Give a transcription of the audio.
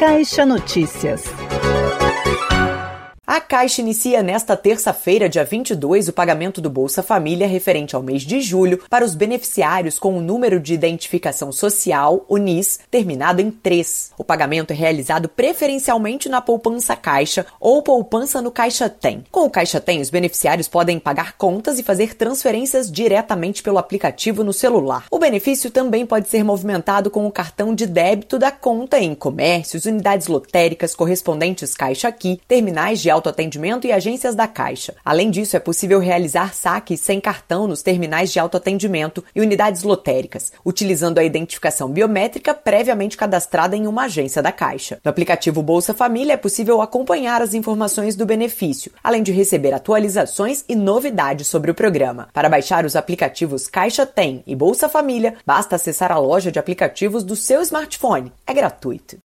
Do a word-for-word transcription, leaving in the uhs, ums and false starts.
Caixa Notícias. A Caixa inicia nesta terça-feira, dia vinte e dois, o pagamento do Bolsa Família referente ao mês de julho para os beneficiários com o número de identificação social, o N I S, terminado em três. O pagamento é realizado preferencialmente na poupança Caixa ou poupança no Caixa Tem. Com o Caixa Tem, os beneficiários podem pagar contas e fazer transferências diretamente pelo aplicativo no celular. O benefício também pode ser movimentado com o cartão de débito da conta em comércios, unidades lotéricas, correspondentes Caixa Aqui, terminais de autoatendimento e agências da Caixa. Além disso, é possível realizar saques sem cartão nos terminais de autoatendimento e unidades lotéricas, utilizando a identificação biométrica previamente cadastrada em uma agência da Caixa. No aplicativo Bolsa Família é possível acompanhar as informações do benefício, além de receber atualizações e novidades sobre o programa. Para baixar os aplicativos Caixa Tem e Bolsa Família, basta acessar a loja de aplicativos do seu smartphone. É gratuito.